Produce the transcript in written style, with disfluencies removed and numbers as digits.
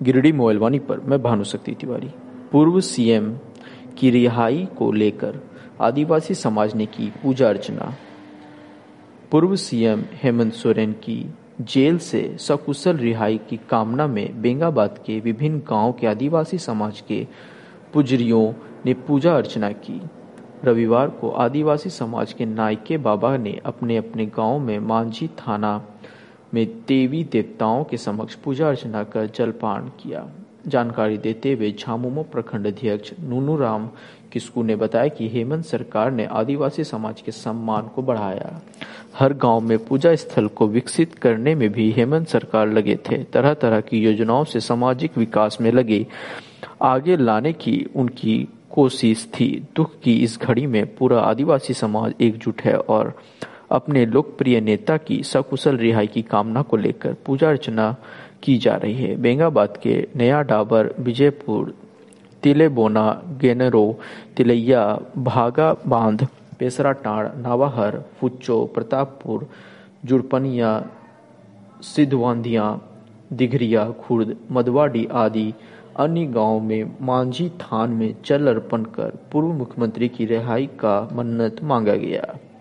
गिरिडीह मोबाइलवाणी पर मैं भानुशक्ति तिवारी। पूर्व सीएम की रिहाई को लेकर आदिवासी समाज ने की पूजा अर्चना। पूर्व सीएम हेमंत सोरेन की जेल से सकुशल रिहाई की कामना में बेंगाबाद के विभिन्न गांवों के आदिवासी समाज के पुजारियों ने पूजा अर्चना की। रविवार को आदिवासी समाज के नायके बाबा ने अपने अपने गांव में मांझी थाना में देवी देवताओं के समक्ष पूजा अर्चना कर जलपान किया। जानकारी देते हुए झामुमो प्रखंड अध्यक्ष नूनू राम किस्कू ने बताया कि हेमंत सरकार ने आदिवासी समाज के सम्मान को बढ़ाया। हर गांव में पूजा स्थल को विकसित करने में भी हेमंत सरकार लगे थे। तरह तरह की योजनाओं से सामाजिक विकास में लगे आगे लाने की उनकी कोशिश थी। दुख की इस घड़ी में पूरा आदिवासी समाज एकजुट है और अपने लोकप्रिय नेता की सकुशल रिहाई की कामना को लेकर पूजा अर्चना की जा रही है। बेंगाबाद के नया डाबर, विजयपुर, तिलेबोना, गेनरो, तिलैया, भागा बांध, पेसराटांड़, नावाहर, फुच्चो, प्रतापपुर, जुड़पनिया, सिद्धवांधिया, दिघरिया, खुर्द, मदवाडी आदि अन्य गांवों में मांझी थान में जल अर्पण कर पूर्व मुख्यमंत्री की रिहाई का मन्नत मांगा गया।